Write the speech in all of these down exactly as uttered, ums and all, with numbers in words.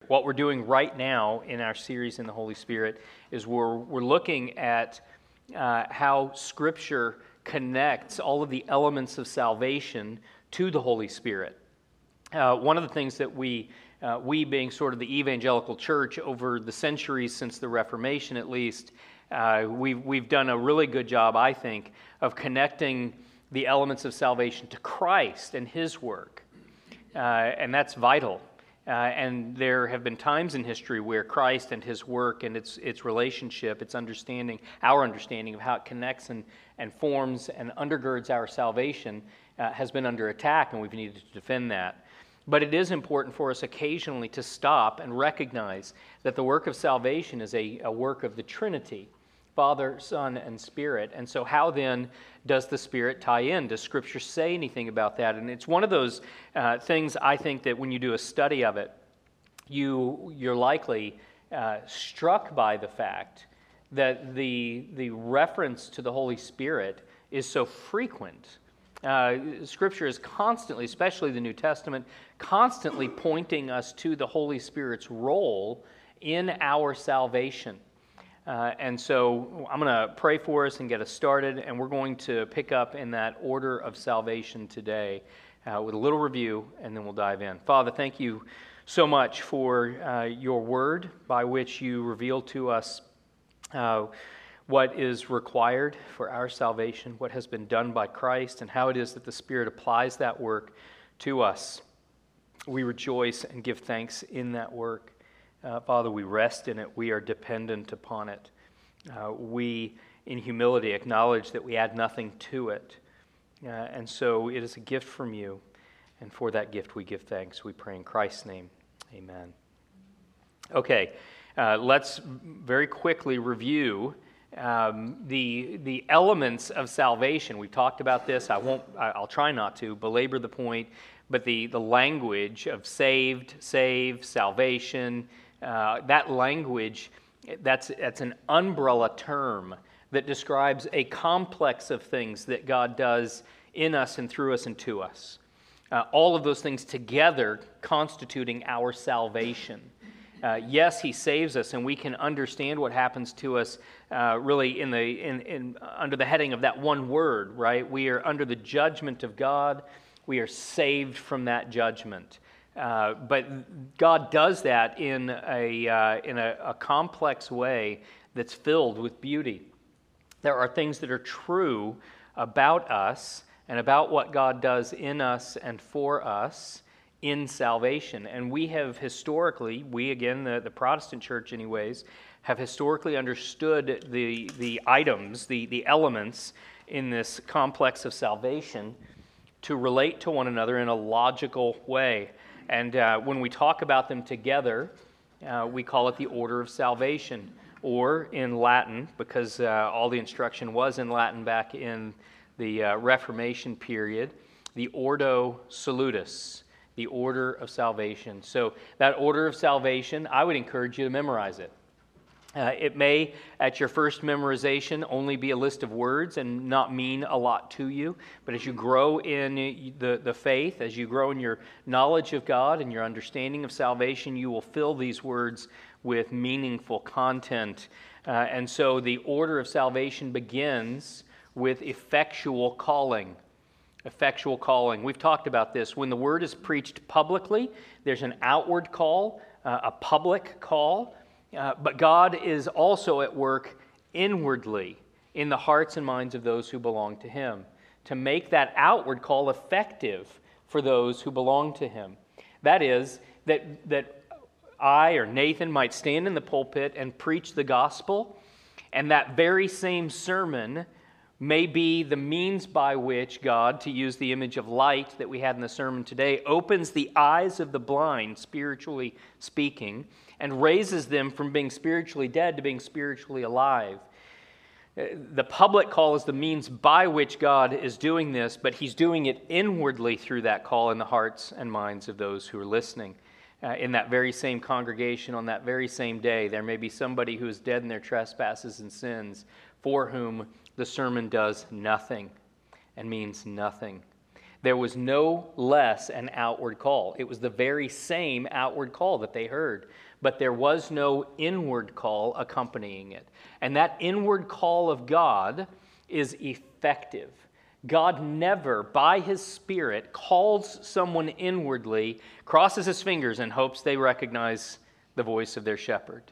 What we're doing right now in our series in the Holy Spirit is we're, we're looking at uh, how Scripture connects all of the elements of salvation to the Holy Spirit. Uh, one of the things that we, uh, we being sort of the evangelical church over the centuries since the Reformation at least, uh, we've, we've done a really good job, I think, of connecting the elements of salvation to Christ and His work. Uh, and that's vital. Uh, and there have been times in history where Christ and His work and its its relationship, its understanding, our understanding of how it connects and, and forms and undergirds our salvation uh, has been under attack, and we've needed to defend that. But it is important for us occasionally to stop and recognize that the work of salvation is a, a work of the Trinity, Father, Son, and Spirit. And so how then does the Spirit tie in? Does Scripture say anything about that? And it's one of those uh, things, I think, that when you do a study of it, you, you're likely uh, struck by the fact that the, the reference to the Holy Spirit is so frequent. Uh, Scripture is constantly, especially the New Testament, constantly pointing us to the Holy Spirit's role in our salvation. Uh, and so I'm going to pray for us and get us started, and we're going to pick up in that order of salvation today uh, with a little review, and then we'll dive in. Father, thank you so much for uh, your word by which you reveal to us uh, what is required for our salvation, what has been done by Christ, and how it is that the Spirit applies that work to us. We rejoice and give thanks in that work. Uh, Father, we rest in it. We are dependent upon it. Uh, we, in humility, acknowledge that we add nothing to it. Uh, and so it is a gift from you. And for that gift, we give thanks. We pray in Christ's name. Amen. Okay, uh, let's very quickly review um, the, the elements of salvation. We've talked about this. I won't, I'll try not to belabor the point, but the, the language of saved, save, salvation, Uh, that language, that's, that's an umbrella term that describes a complex of things that God does in us and through us and to us. Uh, all of those things together constituting our salvation. Uh, yes, He saves us, and we can understand what happens to us uh, really in the in, in under the heading of that one word, right? We are under the judgment of God. We are saved from that judgment. Uh, but God does that in a uh, in a, a complex way that's filled with beauty. There are things that are true about us and about what God does in us and for us in salvation. And we have historically, we again, the, the Protestant church anyways, have historically understood the, the items, the, the elements in this complex of salvation to relate to one another in a logical way. And uh, when we talk about them together, uh, we call it the order of salvation, or in Latin, because uh, all the instruction was in Latin back in the uh, Reformation period, the Ordo Salutis, the order of salvation. So that order of salvation, I would encourage you to memorize it. Uh, it may, at your first memorization, only be a list of words and not mean a lot to you. But as you grow in the, the faith, as you grow in your knowledge of God and your understanding of salvation, you will fill these words with meaningful content. Uh, and so the order of salvation begins with effectual calling. Effectual calling. We've talked about this. When the word is preached publicly, there's an outward call, uh, a public call. Uh, but God is also at work inwardly in the hearts and minds of those who belong to Him to make that outward call effective for those who belong to Him. That is, that, that I or Nathan might stand in the pulpit and preach the gospel, and that very same sermon may be the means by which God, to use the image of light that we had in the sermon today, opens the eyes of the blind, spiritually speaking, and raises them from being spiritually dead to being spiritually alive. The public call is the means by which God is doing this, but He's doing it inwardly through that call in the hearts and minds of those who are listening. Uh, in that very same congregation, on that very same day, there may be somebody who is dead in their trespasses and sins, for whom the sermon does nothing and means nothing. There was no less an outward call. It was the very same outward call that they heard, but there was no inward call accompanying it. And that inward call of God is effective. God never, by His Spirit, calls someone inwardly, crosses His fingers, and hopes they recognize the voice of their shepherd.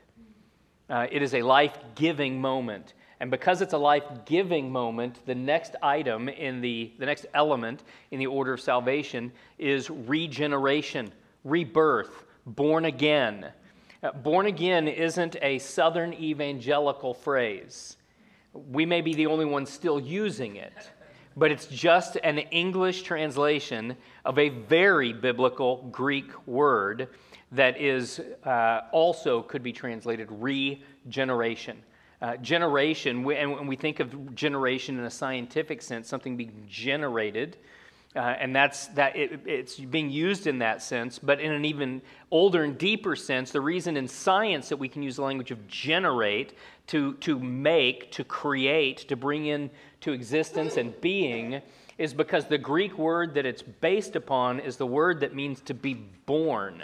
Uh, it is a life-giving moment. And because it's a life-giving moment, the next item in the, the next element in the order of salvation is regeneration, rebirth, born again. Uh, born again isn't a Southern evangelical phrase. We may be the only ones still using it, but it's just an English translation of a very biblical Greek word that is uh, also could be translated regeneration. Uh, generation, we, and when we think of generation in a scientific sense, something being generated, uh, and that's that it, it's being used in that sense, but in an even older and deeper sense, the reason in science that we can use the language of generate to, to make, to create, to bring into existence and being is because the Greek word that it's based upon is the word that means to be born.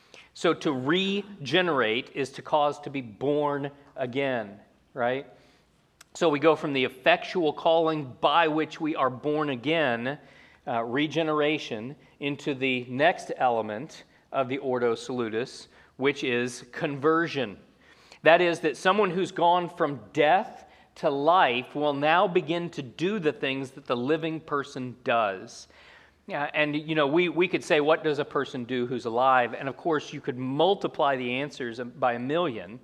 So to regenerate is to cause to be born again. Right? So we go from the effectual calling by which we are born again, uh, regeneration, into the next element of the Ordo Salutis, which is conversion. That is, that someone who's gone from death to life will now begin to do the things that the living person does. Yeah, and you know, we, we could say, what does a person do who's alive? And of course, you could multiply the answers by a million.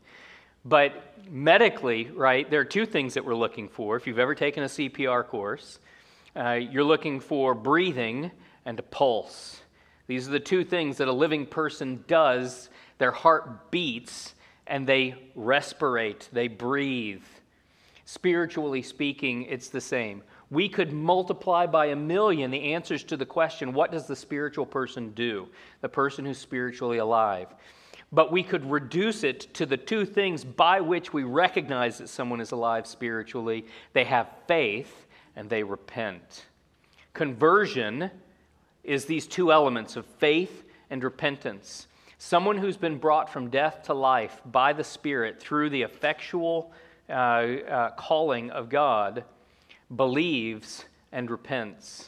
But medically, right, there are two things that we're looking for. If you've ever taken a C P R course, uh, you're looking for breathing and a pulse. These are the two things that a living person does. Their heart beats and they respirate, they breathe. Spiritually speaking, it's the same. We could multiply by a million the answers to the question, what does the spiritual person do? The person who's spiritually alive. But we could reduce it to the two things by which we recognize that someone is alive spiritually. They have faith and they repent. Conversion is these two elements of faith and repentance. Someone who's been brought from death to life by the Spirit through the effectual uh, uh, calling of God believes and repents.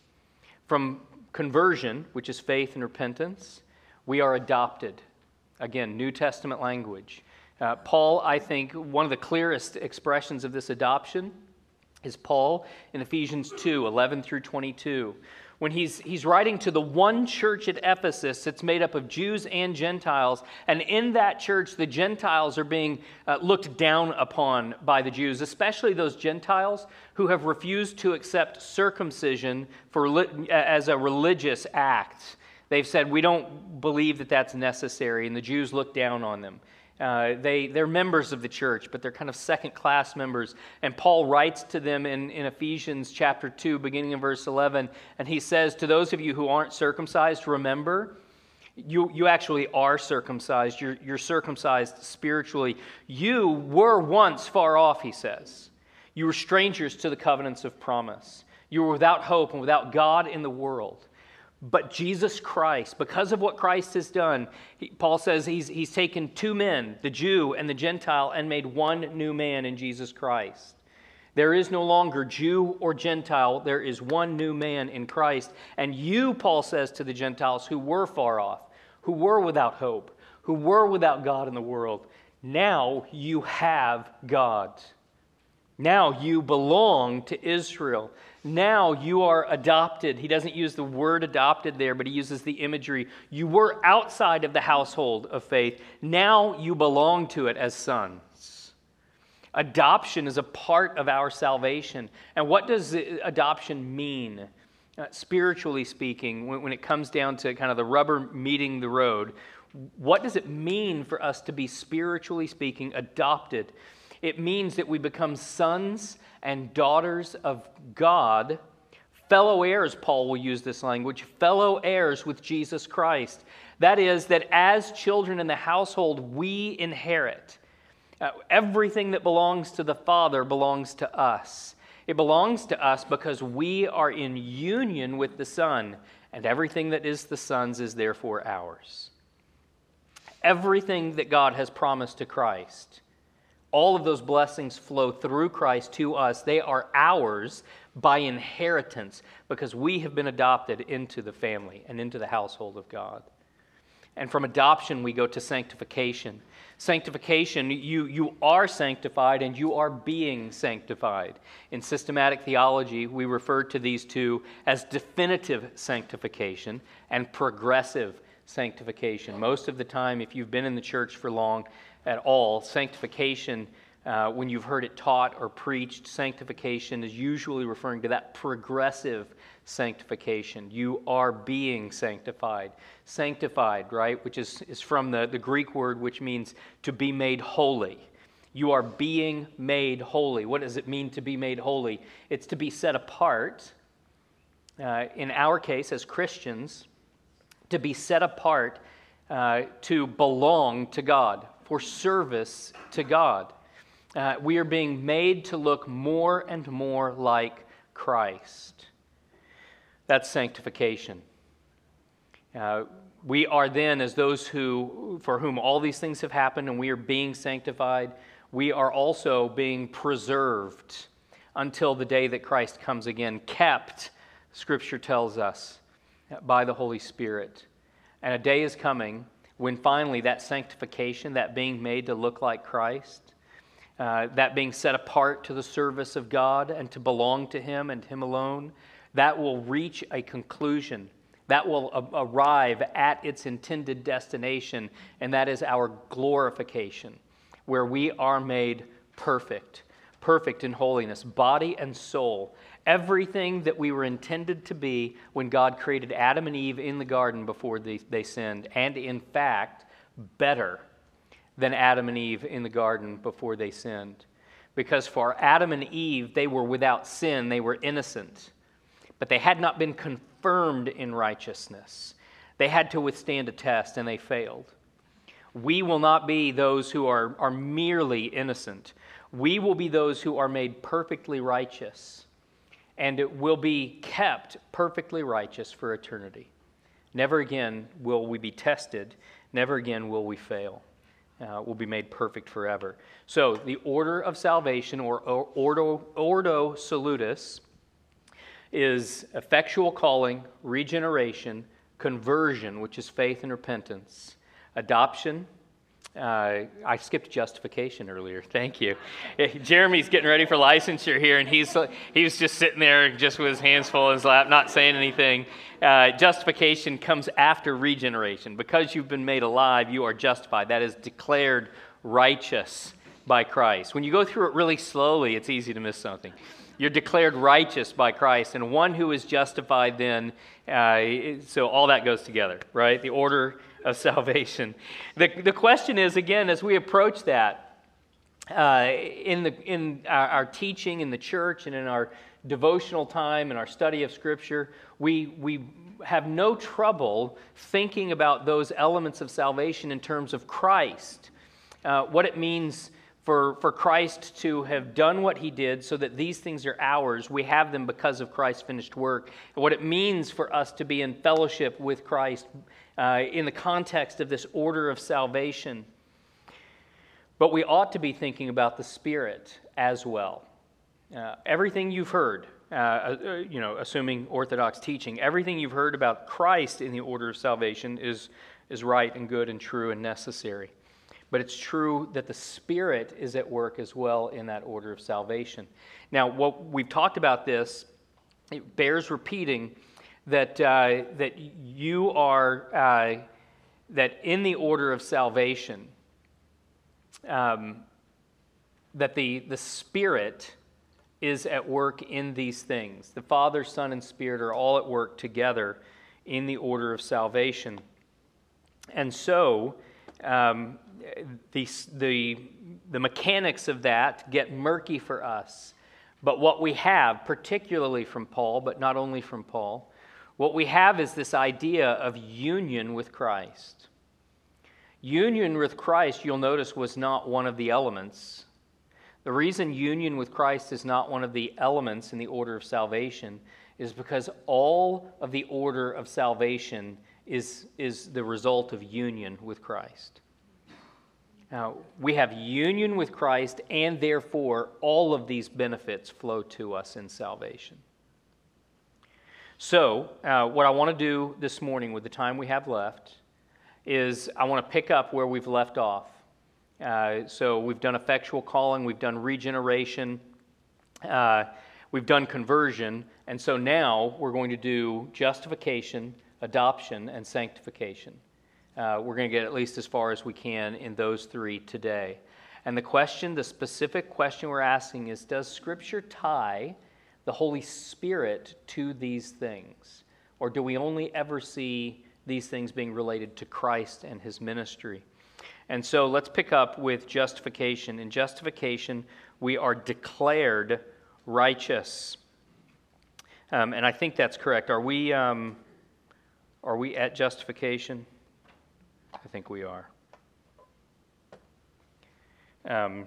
From conversion, which is faith and repentance, we are adopted. Again, New Testament language. Uh, Paul, I think, one of the clearest expressions of this adoption is Paul in Ephesians two, eleven through twenty-two. When he's, he's writing to the one church at Ephesus that's made up of Jews and Gentiles, and in that church, the Gentiles are being uh, looked down upon by the Jews, especially those Gentiles who have refused to accept circumcision for as a religious act. They've said, we don't believe that that's necessary, and the Jews look down on them. Uh, they, they're members of the church, but they're kind of second-class members. And Paul writes to them in, in Ephesians chapter two, beginning in verse eleven, and he says, to those of you who aren't circumcised, remember, you, you actually are circumcised. You're, you're circumcised spiritually. You were once far off, he says. You were strangers to the covenants of promise. You were without hope and without God in the world. But Jesus Christ, because of what Christ has done, he, Paul says he's, he's taken two men, the Jew and the Gentile, and made one new man in Jesus Christ. There is no longer Jew or Gentile. There is one new man in Christ. And you, Paul says to the Gentiles who were far off, who were without hope, who were without God in the world, now you have God. Now you belong to Israel. Now you are adopted. He doesn't use the word adopted there, but he uses the imagery. You were outside of the household of faith. Now you belong to it as sons. Adoption is a part of our salvation. And what does adoption mean? Uh, spiritually speaking, when, when it comes down to kind of the rubber meeting the road, what does it mean for us to be, spiritually speaking, adopted? It means that we become sons and daughters of God, fellow heirs, Paul will use this language, fellow heirs with Jesus Christ. That is, that as children in the household, we inherit. Uh, everything that belongs to the Father belongs to us. It belongs to us because we are in union with the Son, and everything that is the Son's is therefore ours. Everything that God has promised to Christ, all of those blessings flow through Christ to us. They are ours by inheritance because we have been adopted into the family and into the household of God. And from adoption, we go to sanctification. Sanctification, you, you are sanctified and you are being sanctified. In systematic theology, we refer to these two as definitive sanctification and progressive sanctification. Most of the time, if you've been in the church for long at all, sanctification, uh, when you've heard it taught or preached, sanctification is usually referring to that progressive sanctification. You are being sanctified. Sanctified, right, which is, is from the, the Greek word which means to be made holy. You are being made holy. What does it mean to be made holy? It's to be set apart. Uh, in our case, as Christians, to be set apart uh, to belong to God, for service to God. Uh, we are being made to look more and more like Christ. That's sanctification. Uh, we are then, as those who, for whom all these things have happened and we are being sanctified, we are also being preserved until the day that Christ comes again, kept, Scripture tells us, by the Holy Spirit. And a day is coming when finally that sanctification, that being made to look like Christ, uh, that being set apart to the service of God and to belong to Him and Him alone, that will reach a conclusion. That will a- arrive at its intended destination, and that is our glorification, where we are made perfect, perfect in holiness, body and soul. Everything that we were intended to be when God created Adam and Eve in the garden before they, they sinned, and in fact, better than Adam and Eve in the garden before they sinned. Because for Adam and Eve, they were without sin, they were innocent, but they had not been confirmed in righteousness. They had to withstand a test, and they failed. We will not be those who are, are merely innocent. We will be those who are made perfectly righteous, and it will be kept perfectly righteous for eternity. Never again will we be tested. Never again will we fail. Uh, we'll be made perfect forever. So the order of salvation, or ordo, ordo salutis, is effectual calling, regeneration, conversion, which is faith and repentance, adoption. Uh, I skipped justification earlier. Thank you. Jeremy's getting ready for licensure here, and he's he was just sitting there just with his hands full in his lap, not saying anything. Uh, justification comes after regeneration. Because you've been made alive, you are justified. That is declared righteous by Christ. When you go through it really slowly, it's easy to miss something. You're declared righteous by Christ, and one who is justified then, uh, so all that goes together, right? The order of salvation. The, the question is, again, as we approach that, uh, in, the, in our, our teaching in the church and in our devotional time and our study of Scripture, we, we have no trouble thinking about those elements of salvation in terms of Christ, uh, what it means For, for Christ to have done what He did so that these things are ours. We have them because of Christ's finished work. And what it means for us to be in fellowship with Christ uh, in the context of this order of salvation. But we ought to be thinking about the Spirit as well. Uh, everything you've heard, uh, uh, you know, assuming Orthodox teaching, everything you've heard about Christ in the order of salvation is, is right and good and true and necessary. But it's true that the Spirit is at work as well in that order of salvation. Now, what we've talked about this, it bears repeating that uh, that you are uh, that in the order of salvation, um, that the the Spirit is at work in these things. The Father, Son, and Spirit are all at work together in the order of salvation, and so. Um, The, the, the mechanics of that get murky for us. But what we have, particularly from Paul, but not only from Paul, what we have is this idea of union with Christ. Union with Christ, you'll notice, was not one of the elements. The reason union with Christ is not one of the elements in the order of salvation is because all of the order of salvation is, is the result of union with Christ. Now, we have union with Christ, and therefore all of these benefits flow to us in salvation. So, uh, what I want to do this morning with the time we have left is I want to pick up where we've left off. Uh, so we've done effectual calling, we've done regeneration, uh, we've done conversion, and so now we're going to do justification, adoption, and sanctification. Uh, we're going to get at least as far as we can in those three today. And the question, the specific question we're asking is, does Scripture tie the Holy Spirit to these things? Or do we only ever see these things being related to Christ and His ministry? And so let's pick up with justification. In justification, we are declared righteous. Um, and I think that's correct. Are we, um, are we at justification? I think we are. Um,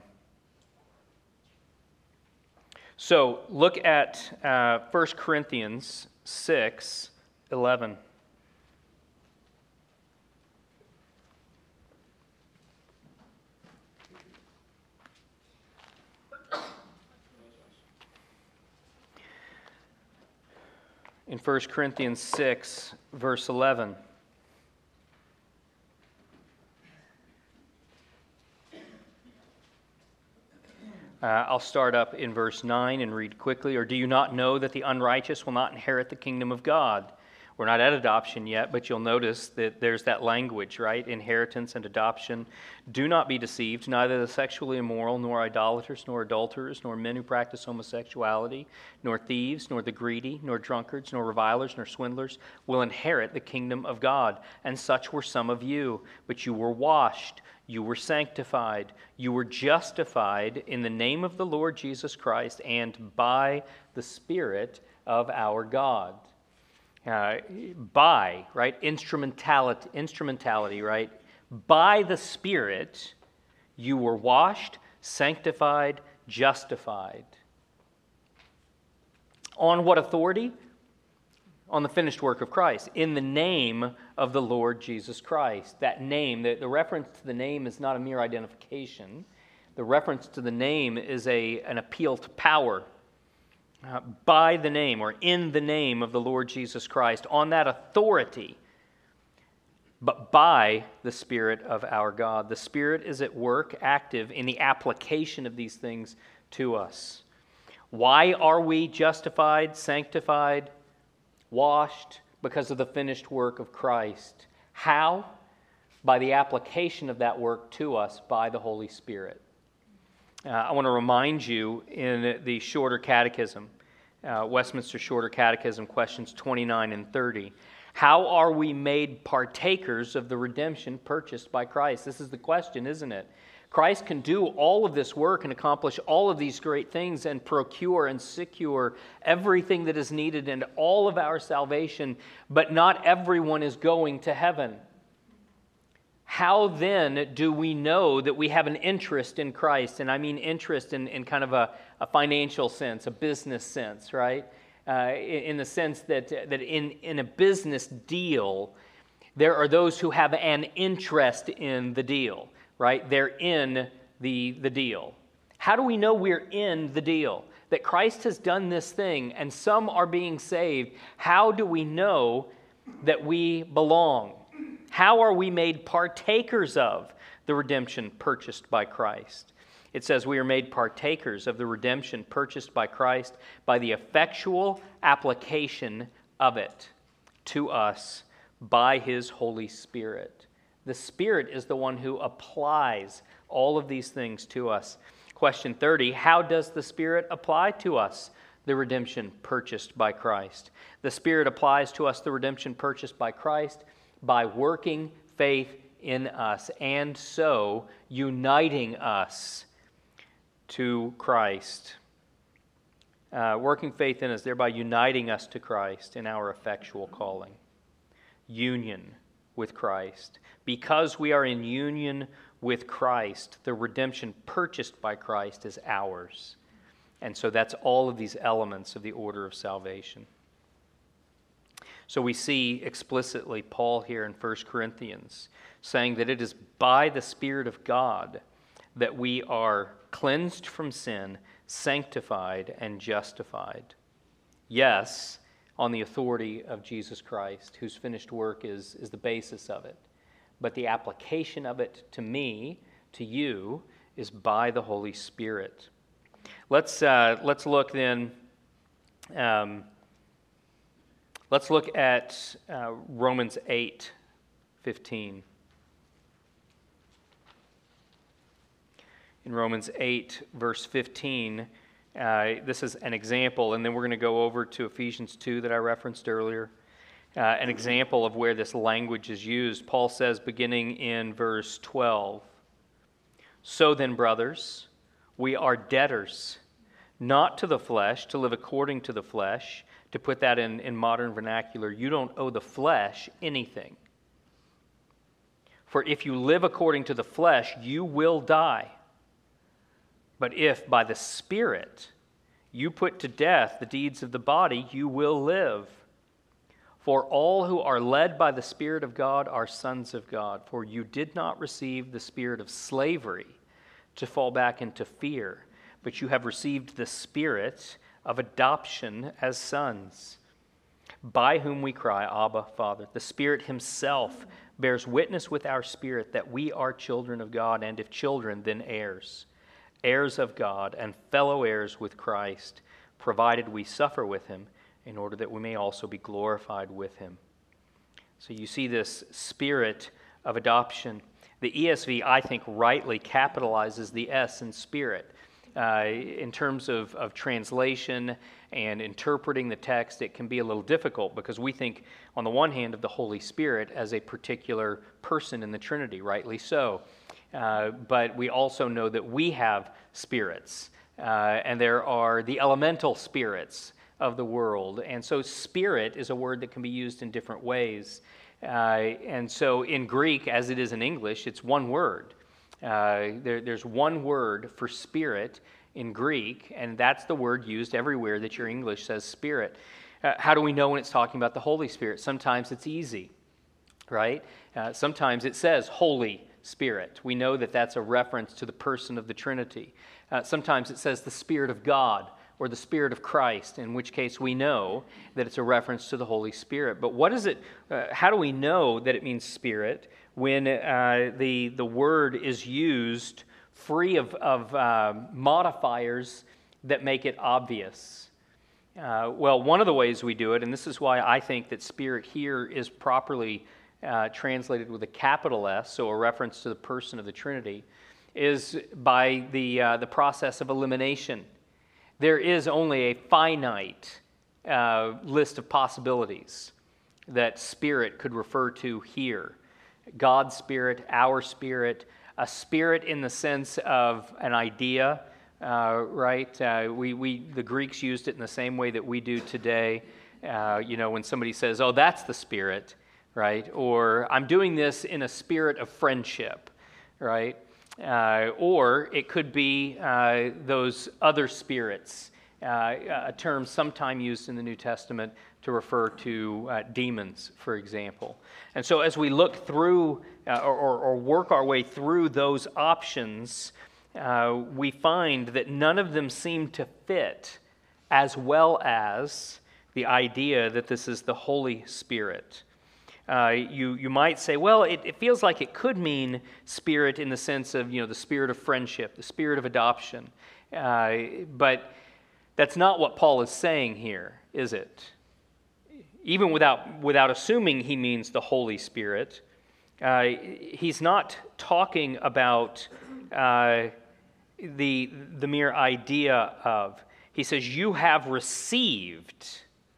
so look at uh, First Corinthians six eleven. In First Corinthians six, verse eleven. Uh, I'll start up in verse nine and read quickly. Or do you not know that the unrighteous will not inherit the kingdom of God? We're not at adoption yet, but you'll notice that there's that language, right? Inheritance and adoption. Do not be deceived. Neither the sexually immoral, nor idolaters, nor adulterers, nor men who practice homosexuality, nor thieves, nor the greedy, nor drunkards, nor revilers, nor swindlers will inherit the kingdom of God. And such were some of you. But you were washed, you were sanctified, you were justified in the name of the Lord Jesus Christ and by the Spirit of our God. Uh, by, right, instrumentality, instrumentality, right, by the Spirit, you were washed, sanctified, justified. On what authority? On the finished work of Christ, in the name of the Lord Jesus Christ. That name, the, the reference to the name is not a mere identification. The reference to the name is a, an appeal to power. Uh, by the name or in the name of the Lord Jesus Christ, on that authority, but by the Spirit of our God. The Spirit is at work, active in the application of these things to us. Why are we justified, sanctified, washed? Because of the finished work of Christ. How? By the application of that work to us by the Holy Spirit. Uh, I want to remind you in the Shorter Catechism, uh, Westminster Shorter Catechism, questions twenty-nine and thirty. How are we made partakers of the redemption purchased by Christ? This is the question, isn't it? Christ can do all of this work and accomplish all of these great things and procure and secure everything that is needed in all of our salvation, but not everyone is going to heaven. How then do we know that we have an interest in Christ? And I mean interest in, in kind of a, a financial sense, a business sense, right? Uh, in, in the sense that, that in, in a business deal, there are those who have an interest in the deal, right? They're in the, the deal. How do we know we're in the deal? That Christ has done this thing and some are being saved. How do we know that we belong? How are we made partakers of the redemption purchased by Christ? It says we are made partakers of the redemption purchased by Christ by the effectual application of it to us by His Holy Spirit. The Spirit is the one who applies all of these things to us. Question thirty, how does the Spirit apply to us the redemption purchased by Christ? The Spirit applies to us the redemption purchased by Christ by working faith in us, and so uniting us to Christ. Uh, working faith in us, thereby uniting us to Christ in our effectual calling. Union with Christ. Because we are in union with Christ. The redemption purchased by Christ is ours. And so that's all of these elements of the order of salvation. So we see explicitly Paul here in First Corinthians saying that it is by the Spirit of God that we are cleansed from sin, sanctified, and justified. Yes, on the authority of Jesus Christ, whose finished work is, is the basis of it. But the application of it to me, to you, is by the Holy Spirit. Let's uh, let's look then. Um, let's look at uh, Romans eight fifteen. In Romans eight, verse fifteen, uh, this is an example, and then we're going to go over to Ephesians two that I referenced earlier. Uh, an example of where this language is used. Paul says, beginning in verse twelve, "So then, brothers, we are debtors, not to the flesh, to live according to the flesh." To put that in, in modern vernacular, you don't owe the flesh anything. "For if you live according to the flesh, you will die. But if by the Spirit you put to death the deeds of the body, you will live. For all who are led by the Spirit of God are sons of God. For you did not receive the spirit of slavery to fall back into fear, but you have received the Spirit of adoption as sons, by whom we cry, Abba, Father." The Spirit himself bears witness with our spirit that we are children of God, and if children, then heirs, heirs of God and fellow heirs with Christ, provided we suffer with him, in order that we may also be glorified with him. So you see this spirit of adoption. The E S V, I think, rightly capitalizes the S in spirit. Uh, in terms of, of translation and interpreting the text, it can be a little difficult because we think, on the one hand, of the Holy Spirit as a particular person in the Trinity, rightly so. Uh, but we also know that we have spirits, uh, and there are the elemental spirits of the world. And so spirit is a word that can be used in different ways. Uh, and so in Greek, as it is in English, it's one word. Uh, there, there's one word for spirit in Greek, and that's the word used everywhere that your English says spirit. Uh, how do we know when it's talking about the Holy Spirit? Sometimes it's easy, right? Uh, sometimes it says Holy Spirit. We know that that's a reference to the person of the Trinity. Uh, sometimes it says the Spirit of God or the Spirit of Christ, in which case we know that it's a reference to the Holy Spirit. But what is it? Uh, how do we know that it means Spirit when uh, the the word is used free of of uh, modifiers that make it obvious? Uh, well, one of the ways we do it, and this is why I think that Spirit here is properly uh, translated with a capital S, so a reference to the person of the Trinity, is by the uh, the process of elimination. There is only a finite uh, list of possibilities that spirit could refer to here. God's spirit, our spirit, a spirit in the sense of an idea, uh, right? Uh, we, we, the Greeks used it in the same way that we do today. Uh, you know, when somebody says, oh, that's the spirit, right? Or I'm doing this in a spirit of friendship, right? Uh, or it could be uh, those other spirits, uh, a term sometime used in the New Testament to refer to uh, demons, for example. And so as we look through uh, or, or work our way through those options, uh, we find that none of them seem to fit as well as the idea that this is the Holy Spirit. Uh, you you might say, well, it, it feels like it could mean spirit in the sense of, you know, the spirit of friendship, the spirit of adoption. Uh, but that's not what Paul is saying here, is it? Even without without assuming he means the Holy Spirit, uh, he's not talking about uh, the the mere idea of. He says, you have received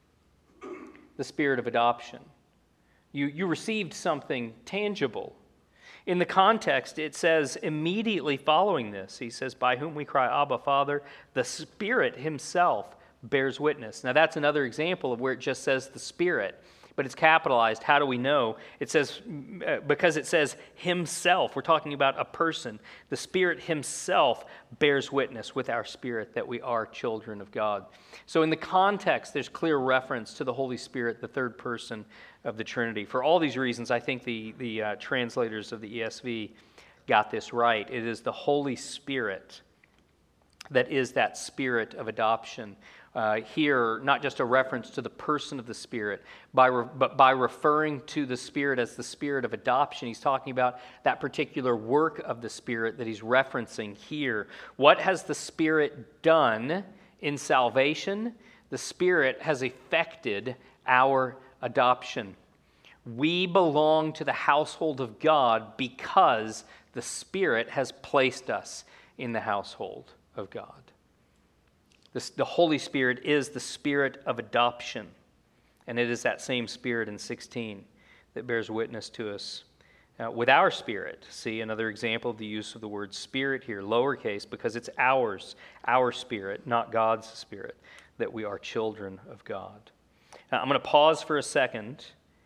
the spirit of adoption. You, you received something tangible. In the context, it says immediately following this, he says, by whom we cry, Abba, Father, the Spirit himself bears witness. Now that's another example of where it just says the Spirit. but it's capitalized. How do we know? It says, uh, because it says himself. We're talking about a person. The Spirit himself bears witness with our spirit that we are children of God. So in the context, there's clear reference to the Holy Spirit, the third person of the Trinity. For all these reasons, I think the, the uh, translators of the E S V got this right. It is the Holy Spirit that is that spirit of adoption. Uh, here, not just a reference to the person of the Spirit, by re- but by referring to the Spirit as the spirit of adoption, he's talking about that particular work of the Spirit that he's referencing here. What has the Spirit done in salvation? The Spirit has effected our adoption. We belong to the household of God because the Spirit has placed us in the household of God. The Holy Spirit is the spirit of adoption, and it is that same Spirit in sixteen that bears witness to us uh, with our spirit. See, another example of the use of the word spirit here, lowercase, because it's ours, our spirit, not God's Spirit, that we are children of God. Now, I'm going to pause for a second,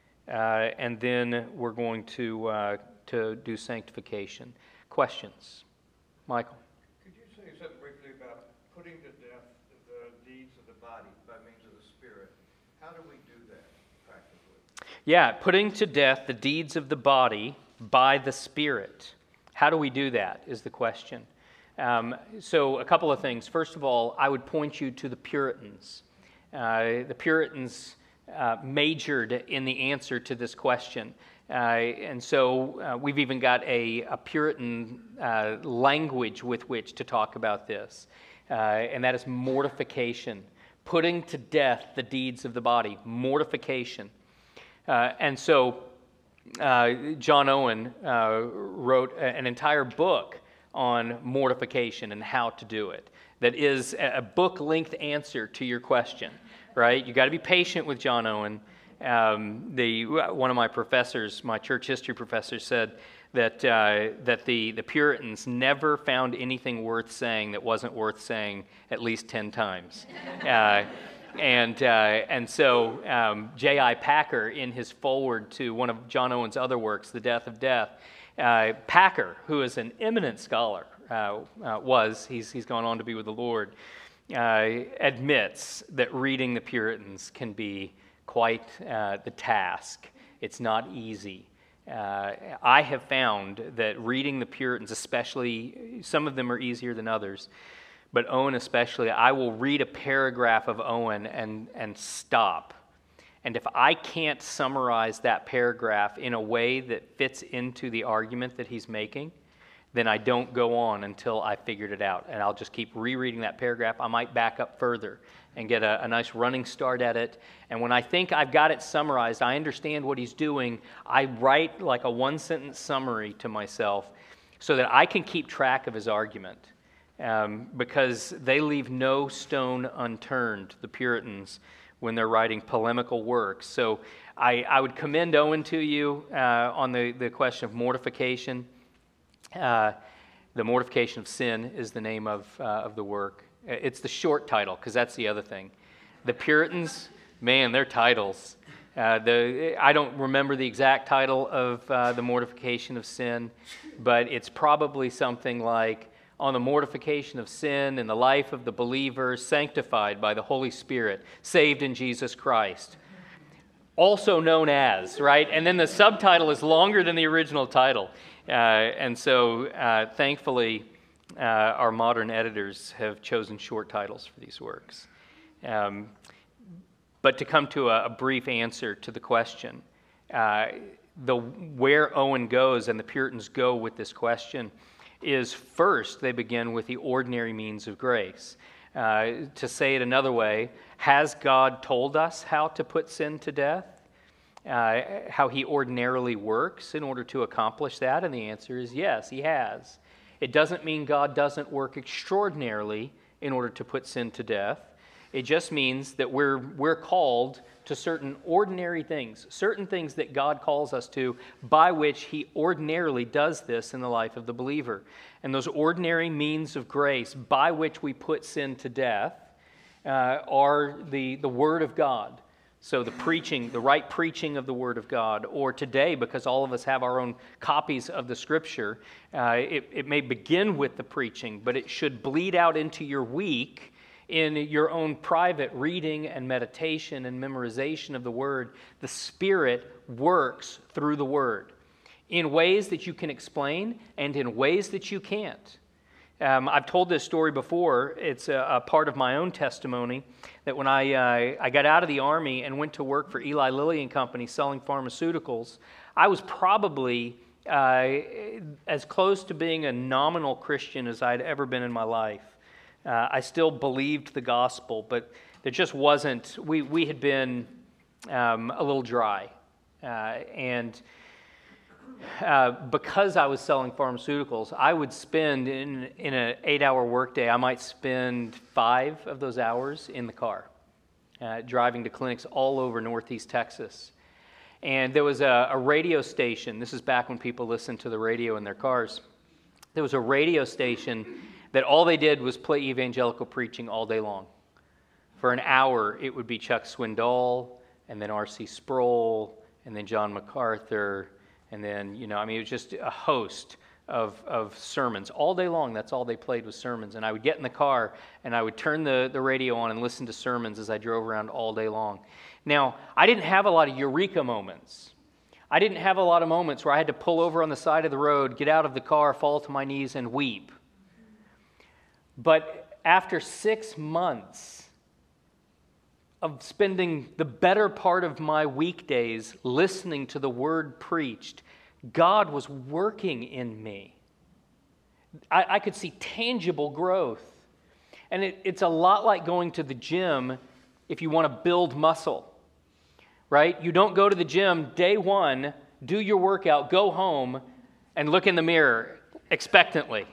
uh, and then we're going to, uh, to do sanctification. Questions? Michael? Could you say something briefly about putting to death the deeds of the body by means of the Spirit? How do we do that practically? Yeah, putting to death the deeds of the body by the Spirit. How do we do that is the question. Um, so a couple of things. First of all, I would point you to the Puritans. Uh, the Puritans uh, majored in the answer to this question. Uh, and so uh, we've even got a, a Puritan uh, language with which to talk about this. Uh, and that is mortification. Putting to death the deeds of the body. Mortification. Uh, and so uh, John Owen uh, wrote an entire book on mortification and how to do it. That is a book-length answer to your question, right? You got to be patient with John Owen. Um, the one of my professors, my church history professor, said that uh, that the the Puritans never found anything worth saying that wasn't worth saying at least ten times. Uh, and uh, and so um, J I Packer, in his foreword to one of John Owen's other works, The Death of Death, uh, Packer, who is an eminent scholar, uh, uh, was he's he's gone on to be with the Lord, uh, admits that reading the Puritans can be quite uh, the task. It's not easy. Uh, I have found that reading the Puritans, especially, some of them are easier than others, but Owen especially, I will read a paragraph of Owen and, and stop. And if I can't summarize that paragraph in a way that fits into the argument that he's making, then I don't go on until I figured it out. And I'll just keep rereading that paragraph. I might back up further and get a, a nice running start at it. And when I think I've got it summarized, I understand what he's doing, I write like a one-sentence summary to myself so that I can keep track of his argument. Um, because they leave no stone unturned, the Puritans, when they're writing polemical works. So I, I would commend Owen to you uh, on the, the question of mortification. Uh, the Mortification of Sin is the name of, uh, of the work. It's the short title, because that's the other thing. The Puritans, man, their titles. Uh, the I don't remember the exact title of uh, the Mortification of Sin, but it's probably something like, on the mortification of sin in the life of the believer, sanctified by the Holy Spirit, saved in Jesus Christ. Also known as, right? And then the subtitle is longer than the original title. Uh, and so, uh, thankfully, uh, our modern editors have chosen short titles for these works. Um, but to come to a, a brief answer to the question, uh, the where Owen goes and the Puritans go with this question is first they begin with the ordinary means of grace. Uh, to say it another way, has God told us how to put sin to death? Uh, how he ordinarily works in order to accomplish that? And the answer is yes, he has. It doesn't mean God doesn't work extraordinarily in order to put sin to death. It just means that we're, we're called to certain ordinary things, certain things that God calls us to, by which he ordinarily does this in the life of the believer. And those ordinary means of grace by which we put sin to death uh, are the, the Word of God, So the preaching, the right preaching of the Word of God, or today, because all of us have our own copies of the Scripture, uh, it, it may begin with the preaching, but it should bleed out into your week in your own private reading and meditation and memorization of the Word. The Spirit works through the Word in ways that you can explain and in ways that you can't. Um, I've told this story before. It's a, a part of my own testimony that when I uh, I got out of the Army and went to work for Eli Lilly and Company selling pharmaceuticals, I was probably uh, as close to being a nominal Christian as I'd ever been in my life. Uh, I still believed the gospel, but there just wasn't, we, we had been um, a little dry. Uh, and Uh, because I was selling pharmaceuticals, I would spend in, in an eight-hour workday, I might spend five of those hours in the car, uh, driving to clinics all over Northeast Texas. And there was a, a radio station. This is back when people listened to the radio in their cars. There was a radio station that all they did was play evangelical preaching all day long. For an hour, it would be Chuck Swindoll, and then R C Sproul, and then John MacArthur. And then, you know, I mean, it was just a host of, of sermons. All day long, that's all they played was sermons. And I would get in the car, and I would turn the, the radio on and listen to sermons as I drove around all day long. Now, I didn't have a lot of eureka moments. I didn't have a lot of moments where I had to pull over on the side of the road, get out of the car, fall to my knees, and weep. But after six months of spending the better part of my weekdays listening to the Word preached, God was working in me. I, I could see tangible growth. And it, it's a lot like going to the gym if you want to build muscle, right? You don't go to the gym day one, do your workout, go home, and look in the mirror expectantly,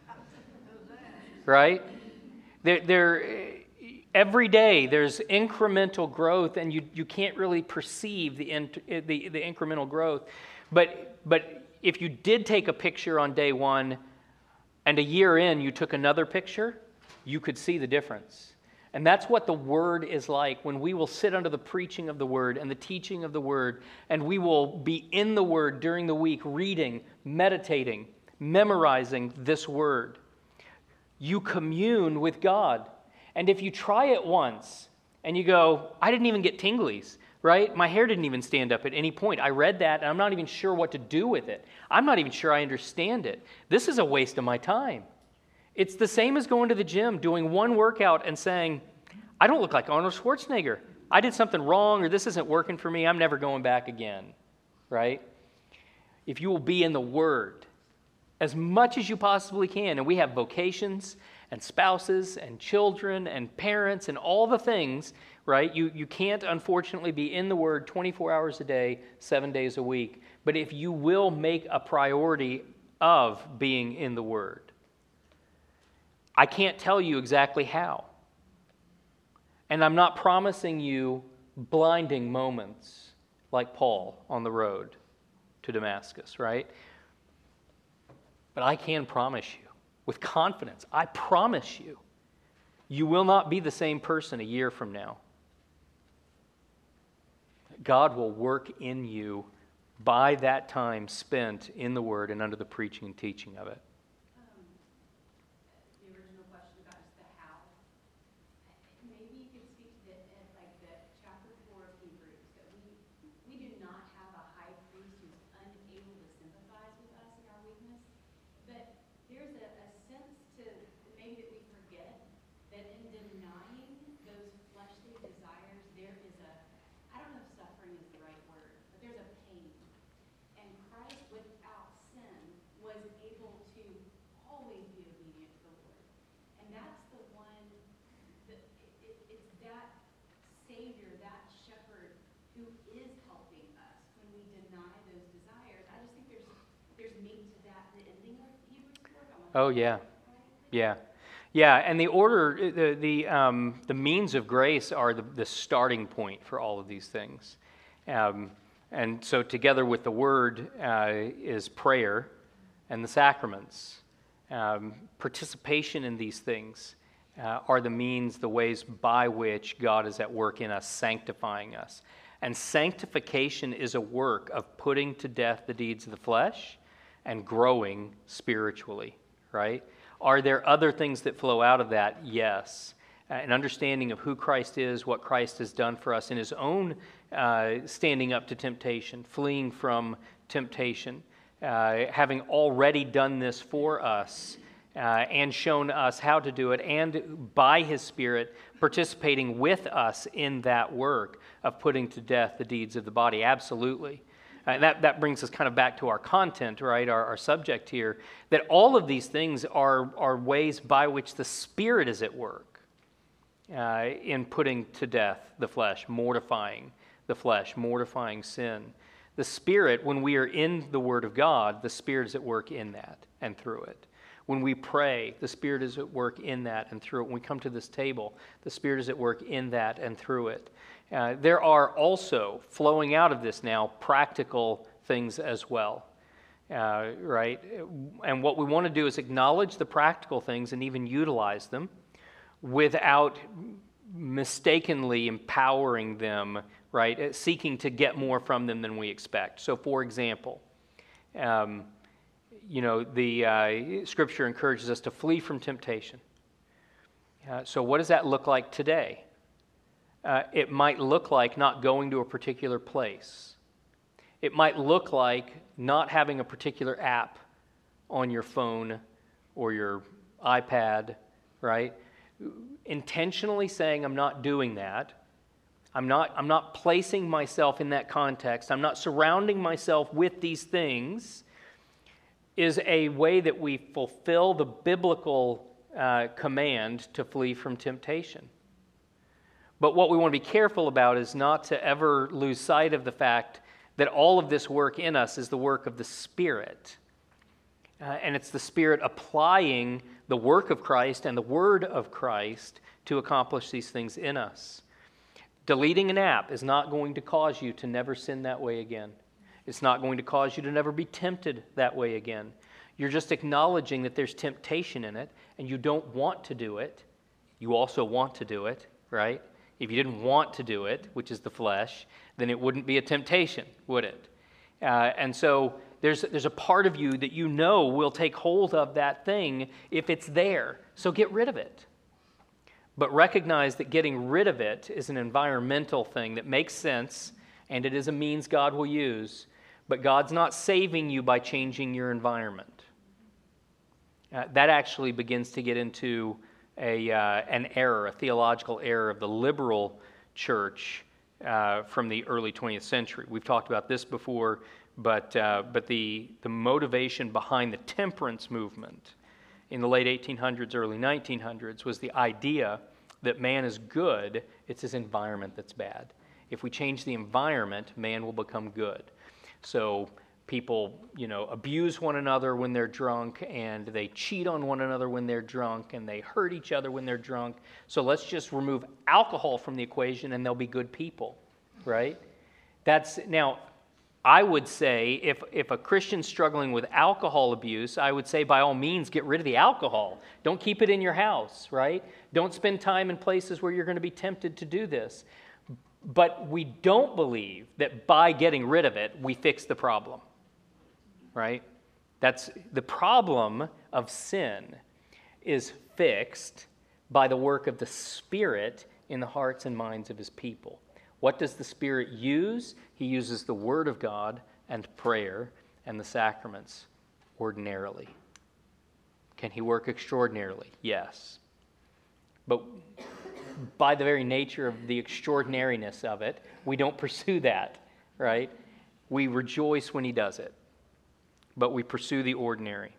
right? There, there, every day there's incremental growth, and you, you can't really perceive the, in, the the incremental growth. But but if you did take a picture on day one, and a year in you took another picture, you could see the difference. And that's what the Word is like when we will sit under the preaching of the Word and the teaching of the Word, and we will be in the Word during the week, reading, meditating, memorizing this Word. You commune with God. And if you try it once and you go, I didn't even get tinglies, right? My hair didn't even stand up at any point. I read that and I'm not even sure what to do with it. I'm not even sure I understand it. This is a waste of my time. It's the same as going to the gym, doing one workout and saying, I don't look like Arnold Schwarzenegger. I did something wrong, or this isn't working for me. I'm never going back again, right? If you will be in the Word as much as you possibly can, and we have vocations and spouses and children and parents and all the things, right? You, you can't, unfortunately, be in the Word twenty-four hours a day, seven days a week. But if you will make a priority of being in the Word, I can't tell you exactly how. And I'm not promising you blinding moments like Paul on the road to Damascus, right? But I can promise you, with confidence, I promise you, you will not be the same person a year from now. God will work in you by that time spent in the Word and under the preaching and teaching of it. Um, the original question about just the how. Maybe you could speak to the, like the chapter four of Hebrews, that we we do not have a high priest who's unable to sympathize with us in our weakness, but there's a, a sense to maybe that we forget that in denying those fleshly desires, there is a, I don't know if suffering is the right word, but there's a pain. And Christ, without sin, was able to always be obedient to the Lord. And that's the one, that it, it, it's that Savior, that Shepherd, who is helping us when we deny those desires. I just think there's there's meat to that, the ending of Hebrews four. Oh, yeah. Yeah. Yeah, and the order, the the, um, the means of grace are the, the starting point for all of these things. Um, and so together with the Word uh, is prayer and the sacraments. Um, participation in these things uh, are the means, the ways by which God is at work in us, sanctifying us. And sanctification is a work of putting to death the deeds of the flesh and growing spiritually, right? Are there other things that flow out of that? Yes. Uh, an understanding of who Christ is, what Christ has done for us in his own uh, standing up to temptation, fleeing from temptation, uh, having already done this for us, Uh, and shown us how to do it, and by his Spirit participating with us in that work of putting to death the deeds of the body. Absolutely. Uh, and that, that brings us kind of back to our content, right, our, our subject here, that all of these things are, are ways by which the Spirit is at work uh, in putting to death the flesh, mortifying the flesh, mortifying sin. The Spirit, when we are in the Word of God, the Spirit is at work in that and through it. When we pray, the Spirit is at work in that and through it. When we come to this table, the Spirit is at work in that and through it. Uh, there are also, flowing out of this now, practical things as well, uh, right? And what we want to do is acknowledge the practical things and even utilize them without mistakenly empowering them, right? Seeking to get more from them than we expect. So, for example, um, you know, the uh, Scripture encourages us to flee from temptation. Uh, so what does that look like today? Uh, it might look like not going to a particular place. It might look like not having a particular app on your phone or your iPad, right? Intentionally saying, I'm not doing that. I'm not, I'm not placing myself in that context. I'm not surrounding myself with these things, is a way that we fulfill the biblical uh, command to flee from temptation. But what we want to be careful about is not to ever lose sight of the fact that all of this work in us is the work of the Spirit. Uh, and it's the Spirit applying the work of Christ and the Word of Christ to accomplish these things in us. Deleting an app is not going to cause you to never sin that way again. It's not going to cause you to never be tempted that way again. You're just acknowledging that there's temptation in it, and you don't want to do it. You also want to do it, right? If you didn't want to do it, which is the flesh, then it wouldn't be a temptation, would it? Uh, and so there's, there's a part of you that you know will take hold of that thing if it's there. So get rid of it. But recognize that getting rid of it is an environmental thing that makes sense, and it is a means God will use. But God's not saving you by changing your environment. Uh, that actually begins to get into a uh, an error, a theological error of the liberal church uh, from the early twentieth century. We've talked about this before, but uh, but the the motivation behind the temperance movement in the late eighteen hundreds, early nineteen hundreds was the idea that man is good, it's his environment that's bad. If we change the environment, man will become good. So people, you know, abuse one another when they're drunk, and they cheat on one another when they're drunk, and they hurt each other when they're drunk. So let's just remove alcohol from the equation, and they'll be good people, right? That's now. I would say if, if a Christian's struggling with alcohol abuse, I would say by all means get rid of the alcohol. Don't keep it in your house, right? Don't spend time in places where you're going to be tempted to do this. But we don't believe that by getting rid of it, we fix the problem, right? That's the problem of sin is fixed by the work of the Spirit in the hearts and minds of his people. What does the Spirit use? He uses the Word of God and prayer and the sacraments ordinarily. Can he work extraordinarily? Yes. But by the very nature of the extraordinariness of it, we don't pursue that, right? We rejoice when he does it, but we pursue the ordinary.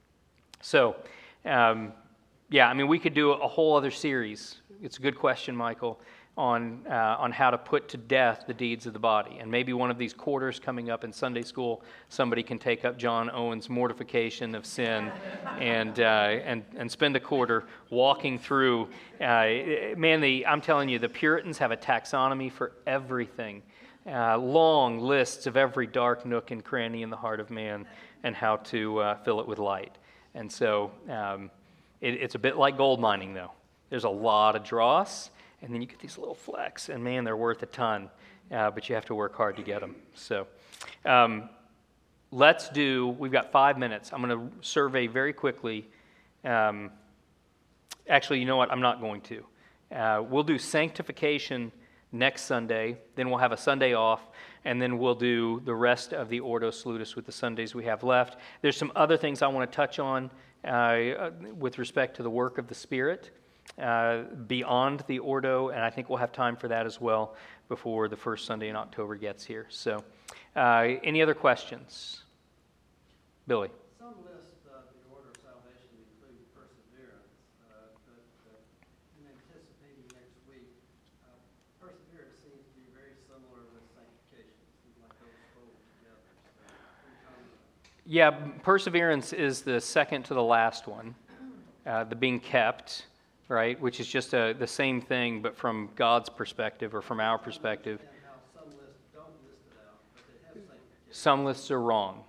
So, um, yeah, I mean, we could do a whole other series. It's a good question, Michael, on uh, on how to put to death the deeds of the body. And maybe one of these quarters coming up in Sunday school, somebody can take up John Owen's Mortification of Sin and uh, and and spend a quarter walking through. Uh, man, the I'm telling you, the Puritans have a taxonomy for everything. Uh, long lists of every dark nook and cranny in the heart of man and how to uh, fill it with light. And so um, it, it's a bit like gold mining, though. There's a lot of dross, and then you get these little flecks, and man, they're worth a ton, uh, but you have to work hard to get them. So um, let's do, we've got five minutes. I'm going to survey very quickly. Um, actually, you know what? I'm not going to. Uh, we'll do sanctification next Sunday, then we'll have a Sunday off, and then we'll do the rest of the Ordo Salutis with the Sundays we have left. There's some other things I want to touch on uh, with respect to the work of the Spirit uh, beyond the Ordo, and I think we'll have time for that as well before the first Sunday in October gets here. So, uh, any other questions? Billy? Some list uh, the order of salvation include perseverance, uh, but uh, in anticipating next week, uh, perseverance seems to be very similar with sanctification. It seems like those go together. So, in terms of- Yeah, perseverance is the second to the last one, uh, the being kept, right, which is just a, the same thing, but from God's perspective or from our perspective. And how some lists don't list it out, but they have sanctification. Some lists are wrong.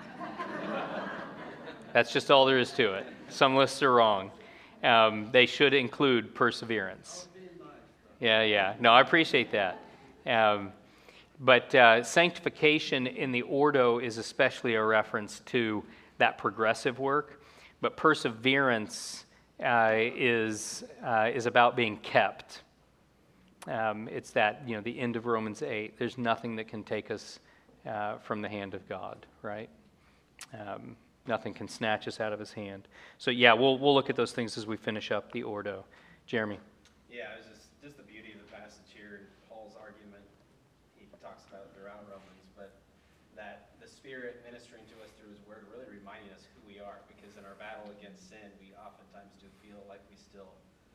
That's just all there is to it. Some lists are wrong. Um, they should include perseverance. Yeah, yeah. No, I appreciate that. Um, but uh, sanctification in the Ordo is especially a reference to that progressive work. But perseverance uh, is uh, is about being kept. Um, it's that, you know, the end of Romans eight. There's nothing that can take us uh, from the hand of God, right? Um, nothing can snatch us out of his hand. So yeah, we'll we'll look at those things as we finish up the Ordo. Jeremy. Yeah, it was just, just the beauty of the passage here. Paul's argument, he talks about it throughout Romans, but that the Spirit ministering to us through his word, really reminding us who we are, because in our battle against sin, we oftentimes do feel like we still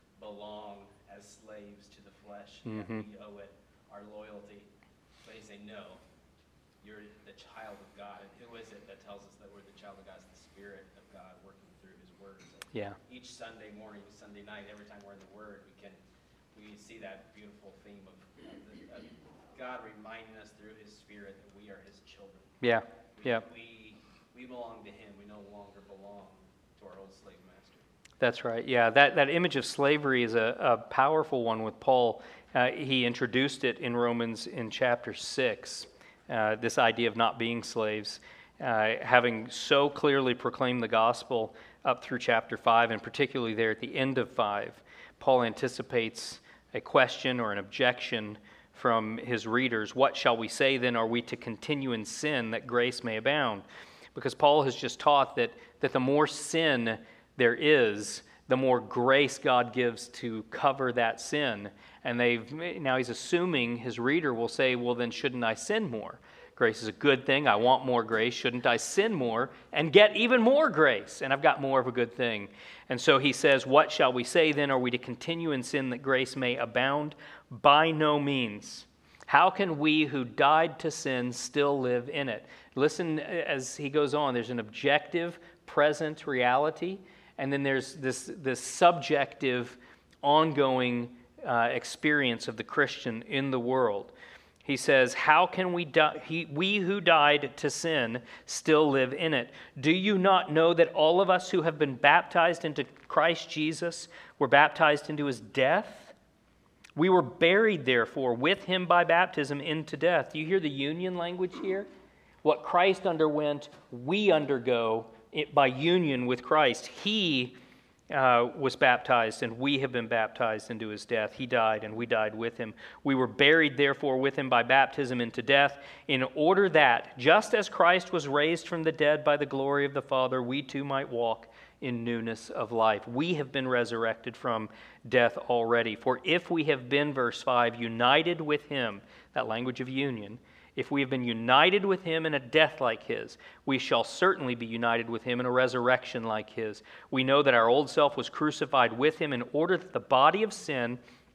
belong as slaves to the flesh, and Mhm. we owe it our loyalty. But he say, no, you're the child of God. And who is it that tells us that we're the child of God? It's the Spirit of God working through his word. So Yeah. each Sunday morning, Sunday night, every time we're in the Word, we can we see that beautiful theme of, of, the, of God reminding us through His Spirit that we are His children. Yeah. We, Yeah. We we belong to Him. We no longer belong to our old slave master. That's right. Yeah, that, that image of slavery is a, a powerful one with Paul. Uh, he introduced it in Romans in chapter six, uh, this idea of not being slaves. Uh, having so clearly proclaimed the gospel up through chapter five, and particularly there at the end of five, Paul anticipates a question or an objection from his readers. What shall we say then? Are we to continue in sin that grace may abound? Because Paul has just taught that, that the more sin there is, the more grace God gives to cover that sin. And they've now he's assuming his reader will say, well, then shouldn't I sin more? Grace is a good thing. I want more grace. Shouldn't I sin more and get even more grace? And I've got more of a good thing. And so he says, what shall we say then? Are we to continue in sin that grace may abound? By no means. How can we who died to sin still live in it? Listen as he goes on. There's an objective, present reality, and then there's this, this subjective, ongoing uh, experience of the Christian in the world. He says, how can we, die, he, we who died to sin still live in it? Do you not know that all of us who have been baptized into Christ Jesus were baptized into his death? We were buried, therefore, with him by baptism into death. Do you hear the union language here? What Christ underwent, we undergo it by union with Christ. He uh, was baptized, and we have been baptized into his death. He died, and we died with him. We were buried, therefore, with him by baptism into death, in order that, just as Christ was raised from the dead by the glory of the Father, we too might walk in newness of life. We have been resurrected from death already. For if we have been, verse five, united with him, that language of union, if we have been united with him in a death like his, we shall certainly be united with him in a resurrection like his. We know that our old self was crucified with him in order that the body of sin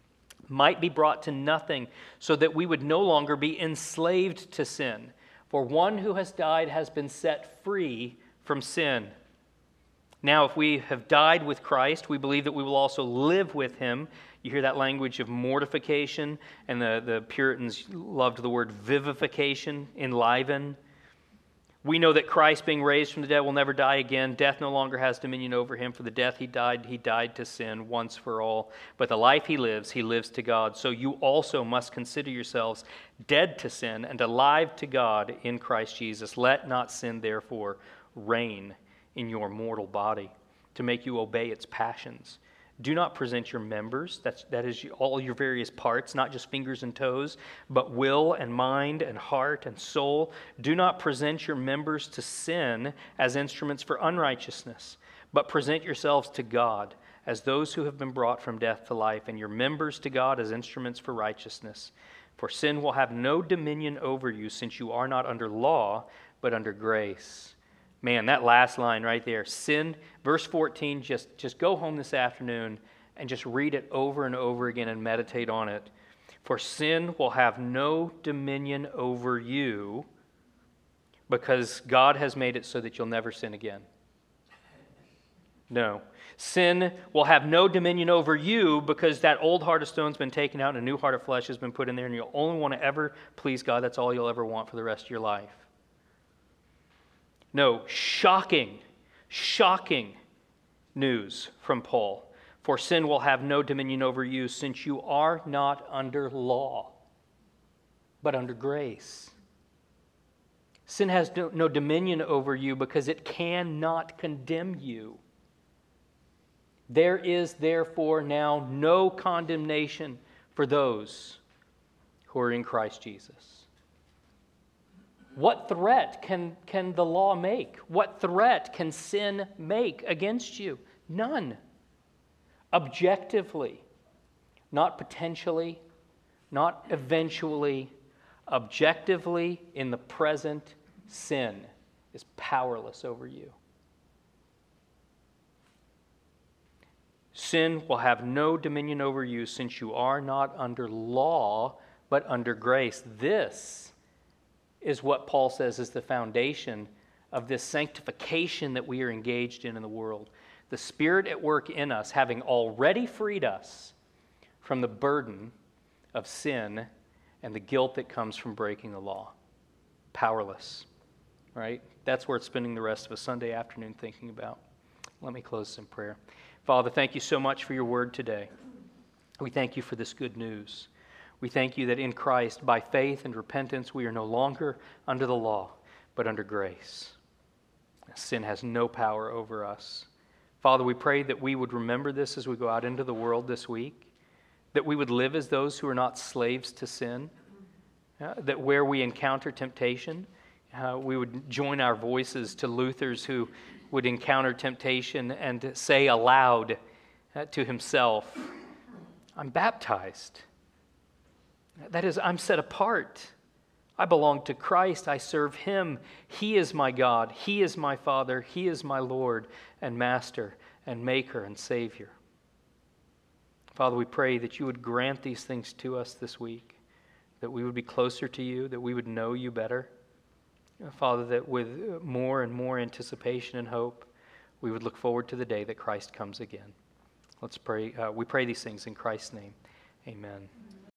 might be brought to nothing, so that we would no longer be enslaved to sin. For one who has died has been set free from sin. Now, if we have died with Christ, we believe that we will also live with him. You hear that language of mortification, and the, the Puritans loved the word vivification, enliven. We know that Christ, being raised from the dead, will never die again. Death no longer has dominion over him. For the death he died, he died to sin once for all. But the life he lives, he lives to God. So you also must consider yourselves dead to sin and alive to God in Christ Jesus. Let not sin, therefore, reign in your mortal body to make you obey its passions. Do not present your members, that's, that is all your various parts, not just fingers and toes, but will and mind and heart and soul. Do not present your members to sin as instruments for unrighteousness, but present yourselves to God as those who have been brought from death to life, and your members to God as instruments for righteousness. For sin will have no dominion over you, since you are not under law, but under grace. Man, that last line right there, sin, verse fourteen, just, just go home this afternoon and just read it over and over again and meditate on it. For sin will have no dominion over you because God has made it so that you'll never sin again. No. Sin will have no dominion over you because that old heart of stone's been taken out and a new heart of flesh has been put in there, and you'll only want to ever please God. That's all you'll ever want for the rest of your life. No, shocking, shocking news from Paul. For sin will have no dominion over you, since you are not under law, but under grace. Sin has no, no dominion over you because it cannot condemn you. There is therefore now no condemnation for those who are in Christ Jesus. What threat can, can the law make? What threat can sin make against you? None. Objectively, not potentially, not eventually, objectively, in the present, sin is powerless over you. Sin will have no dominion over you, since you are not under law, but under grace. This is what Paul says is the foundation of this sanctification that we are engaged in in the world. The Spirit at work in us, having already freed us from the burden of sin and the guilt that comes from breaking the law. Powerless, right? That's worth spending the rest of a Sunday afternoon thinking about. Let me close in prayer. Father, thank you so much for your word today. We thank you for this good news. We thank you that in Christ, by faith and repentance, we are no longer under the law, but under grace. Sin has no power over us. Father, we pray that we would remember this as we go out into the world this week, that we would live as those who are not slaves to sin, uh, that where we encounter temptation, uh, we would join our voices to Luther's who would encounter temptation and say aloud uh, to himself, I'm baptized. That is, I'm set apart. I belong to Christ. I serve Him. He is my God. He is my Father. He is my Lord and Master and Maker and Savior. Father, we pray that you would grant these things to us this week, that we would be closer to you, that we would know you better. Father, that with more and more anticipation and hope, we would look forward to the day that Christ comes again. Let's pray. Uh, we pray these things in Christ's name. Amen.